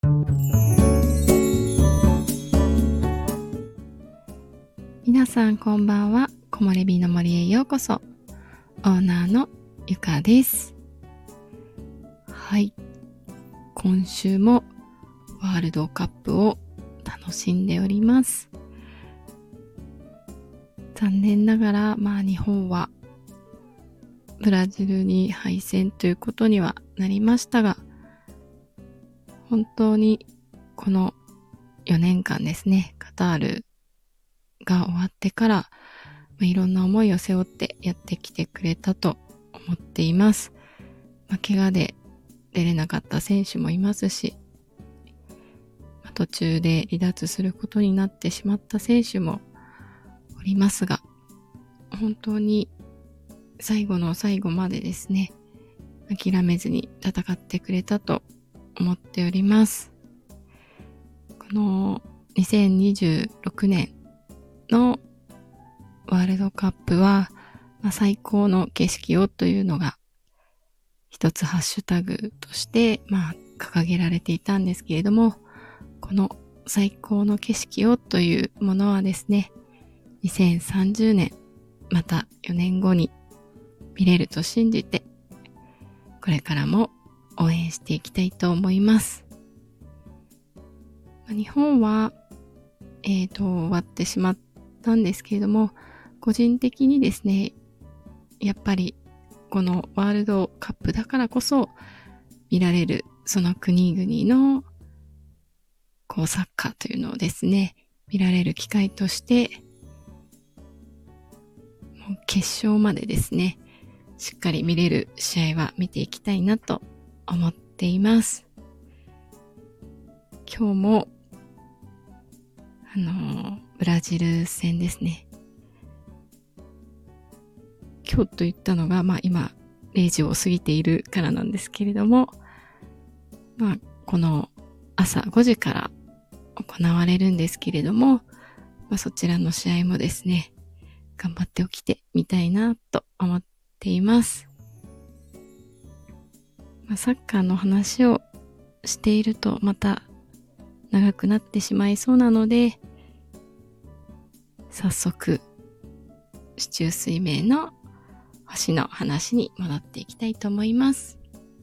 皆さんこんばんは。木漏れ日の森へようこそ。オーナーのゆかです。はい、今週もワールドカップを楽しんでおります。残念ながら日本はブラジルに敗戦ということにはなりましたが、本当にこの4年間ですね、カタールが終わってからいろんな思いを背負ってやってきてくれたと思っています。怪我で出れなかった選手もいますし、途中で離脱することになってしまった選手もおりますが、本当に最後の最後までですね、諦めずに戦ってくれたと思っております。この2026年のワールドカップは、最高の景色をというのが一つハッシュタグとして掲げられていたんですけれども、この最高の景色をというものはですね、2030年また4年後に見れると信じて、これからも応援していきたいと思います。日本は終わってしまったんですけれども、個人的にですね、やっぱりこのワールドカップだからこそ見られるその国々のサッカーというのをですね、見られる機会としてもう決勝までですね、しっかり見れる試合は見ていきたいなと思っています。今日もブラジル戦ですね。今日と言ったのが今0時を過ぎているからなんですけれども、この朝5時から行われるんですけれども、そちらの試合もですね、頑張って起きてみたいなと思っています。サッカーの話をしているとまた長くなってしまいそうなので、早速四柱推命の星の話に戻っていきたいと思います。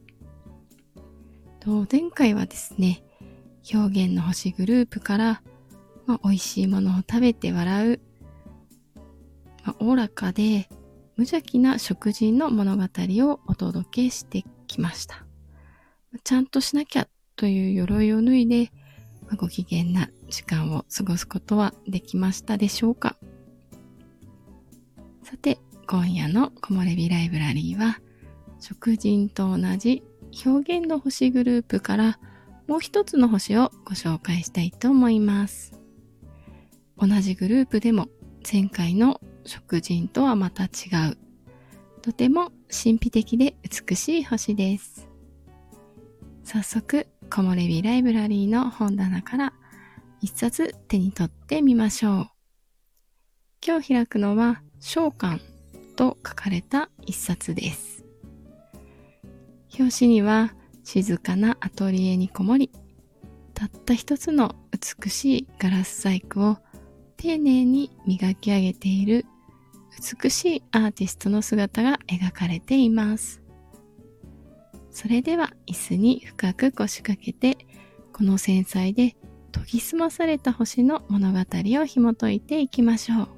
前回はですね、表現の星グループから、美味しいものを食べて笑う、おおらかで無邪気な食人の物語をお届けしてきました。ちゃんとしなきゃという鎧を脱いで、ご機嫌な時間を過ごすことはできましたでしょうか。さて、今夜の木漏れ日ライブラリーは、食人と同じ表現の星グループからもう一つの星をご紹介したいと思います。同じグループでも前回の食人とはまた違う、とても神秘的で美しい星です。早速、木漏れ日ライブラリーの本棚から一冊手に取ってみましょう。今日開くのは召喚と書かれた一冊です。表紙には静かなアトリエにこもり、たった一つの美しいガラス細工を丁寧に磨き上げている美しいアーティストの姿が描かれています。それでは椅子に深く腰掛けて、この繊細で研ぎ澄まされた星の物語を紐解いていきましょう。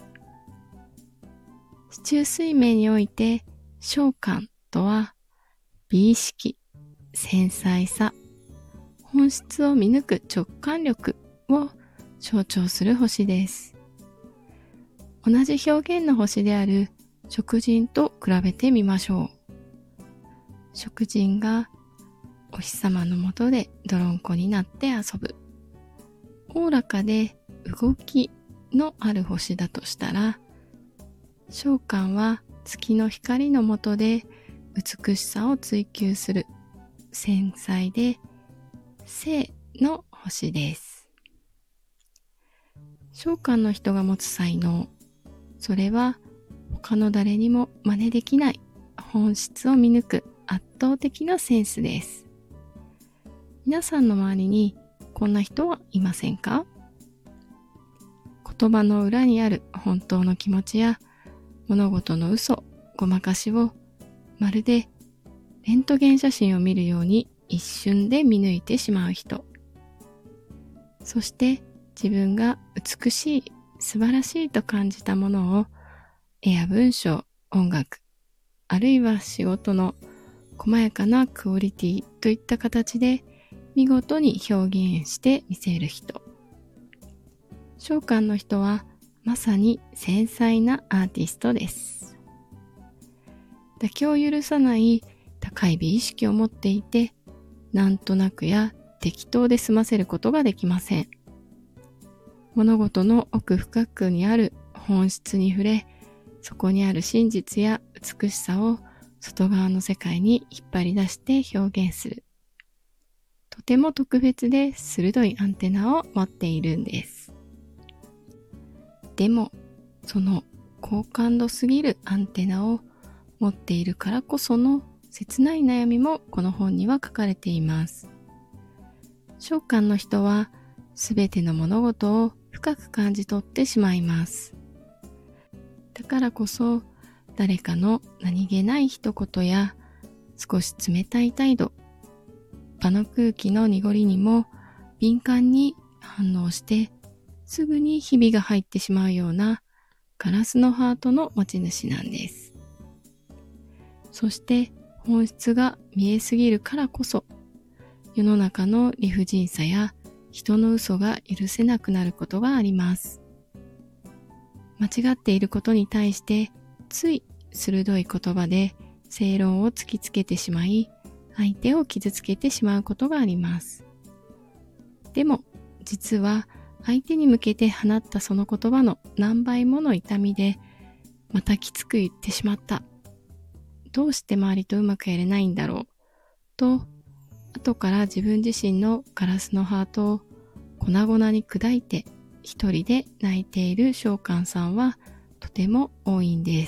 四柱推命において召喚とは、美意識、繊細さ、本質を見抜く直感力を象徴する星です。同じ表現の星である食人と比べてみましょう。食人がお日様の下で泥んこになって遊ぶ。おおらかで動きのある星だとしたら、召喚は月の光の下で美しさを追求する繊細で静の星です。召喚の人が持つ才能、それは他の誰にも真似できない本質を見抜く圧倒的なセンスです。 皆さんの周りにこんな人はいませんか？言葉の裏にある本当の気持ちや物事の嘘、ごまかしをまるでレントゲン写真を見るように一瞬で見抜いてしまう人。そして自分が美しい、素晴らしいと感じたものを絵や文章、音楽、あるいは仕事の細やかなクオリティといった形で見事に表現して見せる人。召喚の人はまさに繊細なアーティストです。妥協を許さない高い美意識を持っていて、なんとなくや適当で済ませることができません。物事の奥深くにある本質に触れ、そこにある真実や美しさを外側の世界に引っ張り出して表現する。とても特別で鋭いアンテナを持っているんです。でも、その高感度すぎるアンテナを持っているからこその切ない悩みもこの本には書かれています。召喚の人はすべての物事を深く感じ取ってしまいます。だからこそ誰かの何気ない一言や少し冷たい態度、場の空気の濁りにも敏感に反応してすぐにひびが入ってしまうようなガラスのハートの持ち主なんです。そして本質が見えすぎるからこそ世の中の理不尽さや人の嘘が許せなくなることがあります。間違っていることに対してつい鋭い言葉で正論を突きつけてしまい相手を傷つけてしまうことがあります。でも実は相手に向けて放ったその言葉の何倍もの痛みでまたきつく言ってしまった。どうして周りとうまくやれないんだろうと後から自分自身のガラスのハートを粉々に砕いて一人で泣いている召喚さんはとても多いんです。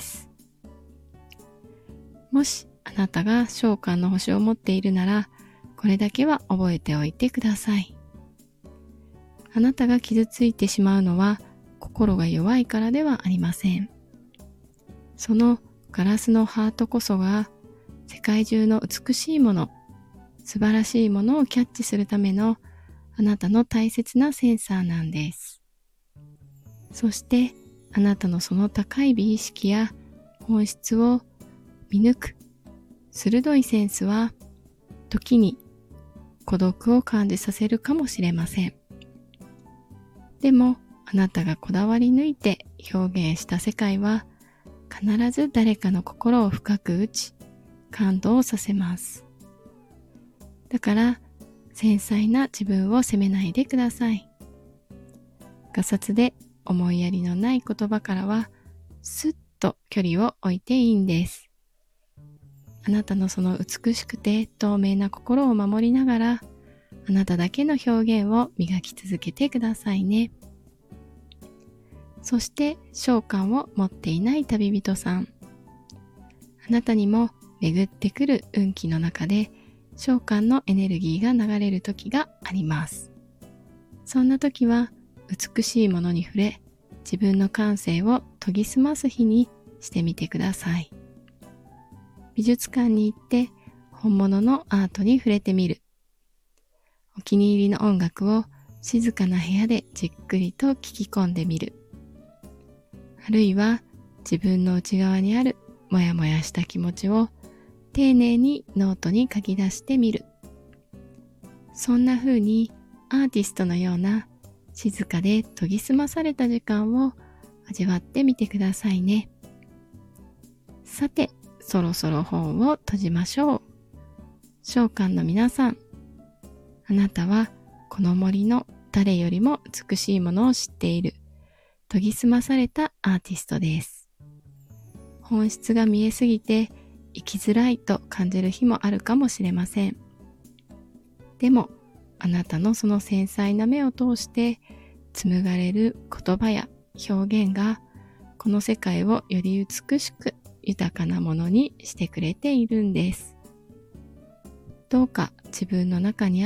もしあなたが召喚の星を持っているならこれだけは覚えておいてください。あなたが傷ついてしまうのは心が弱いからではありません。そのガラスのハートこそが世界中の美しいもの、素晴らしいものをキャッチするためのあなたの大切なセンサーなんです。そしてあなたのその高い美意識や本質を見抜く鋭いセンスは時に孤独を感じさせるかもしれません。でもあなたがこだわり抜いて表現した世界は必ず誰かの心を深く打ち感動させます。だから繊細な自分を責めないでください。がさつで思いやりのない言葉からはスッと距離を置いていいんです。あなたのその美しくて透明な心を守りながらあなただけの表現を磨き続けてくださいね。そして召喚を持っていない旅人さん、あなたにも巡ってくる運気の中で召喚のエネルギーが流れる時があります。そんな時は美しいものに触れ自分の感性を研ぎ澄ます日にしてみてください。美術館に行って本物のアートに触れてみる。お気に入りの音楽を静かな部屋でじっくりと聞き込んでみる。あるいは自分の内側にあるモヤモヤした気持ちを丁寧にノートに書き出してみる。そんな風にアーティストのような静かで研ぎ澄まされた時間を味わってみてくださいね。さて、そろそろ本を閉じましょう。召喚の皆さん、あなたはこの森の誰よりも美しいものを知っている研ぎ澄まされたアーティストです。本質が見えすぎて生きづらいと感じる日もあるかもしれません。でもあなたのその繊細な目を通して紡がれる言葉や表現がこの世界をより美しく豊かなものにしてくれているんです。どうか自分の中にある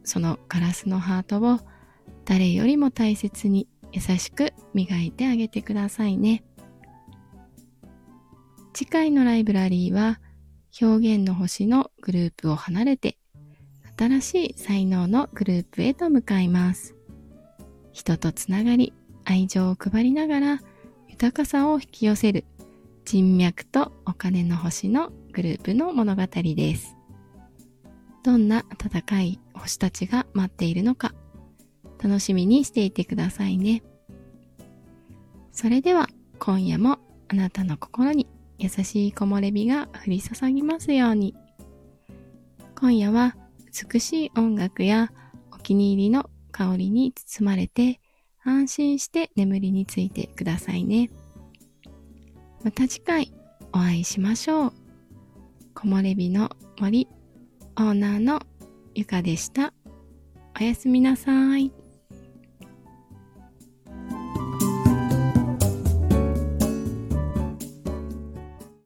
そのガラスのハートを誰よりも大切に優しく磨いてあげてくださいね。次回のライブラリーは表現の星のグループを離れて新しい才能のグループへと向かいます。人とつながり、愛情を配りながら豊かさを引き寄せる人脈とお金の星のグループの物語です。どんな温かい星たちが待っているのか楽しみにしていてくださいね。それでは今夜もあなたの心に優しい木漏れ日が降り注ぎますように。今夜は美しい音楽やお気に入りの香りに包まれて安心して眠りについてくださいね。また次回お会いしましょう。木漏れ日の森オーナーのゆかでした。おやすみなさい。